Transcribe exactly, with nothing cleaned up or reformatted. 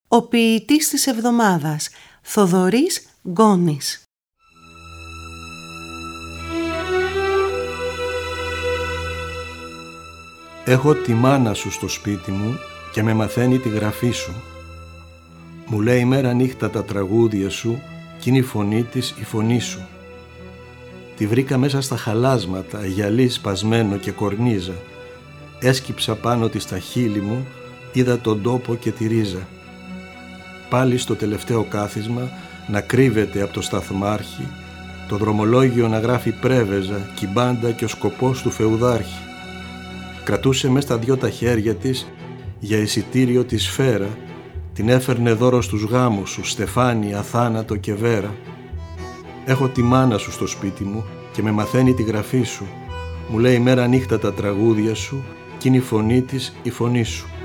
Ο ποιητής της εβδομάδας, Θοδωρής Γκόνης. Έχω τη μάνα σου στο σπίτι μου και με μαθαίνει τη γραφή σου. Μου λέει μέρα νύχτα τα τραγούδια σου κι είναι η φωνή της η φωνή σου. Τη βρήκα μέσα στα χαλάσματα, γυαλί σπασμένο και κορνίζα. Έσκυψα πάνω της τα χείλη μου, είδα τον τόπο και τη ρίζα. Πάλι στο τελευταίο κάθισμα να κρύβεται από το σταθμάρχη, το δρομολόγιο να γράφει πρέβεζα, κυμπάντα και ο σκοπός του φεουδάρχη. Κρατούσε μες στα δυο τα χέρια της για εισιτήριο τη σφαίρα, την έφερνε δώρο στους γάμους σου, στεφάνι, αθάνατο και βέρα. Έχω τη μάνα σου στο σπίτι μου και με μαθαίνει τη γραφή σου. Μου λέει μέρα νύχτα τα τραγούδια σου κι είναι η φωνή της η φωνή σου.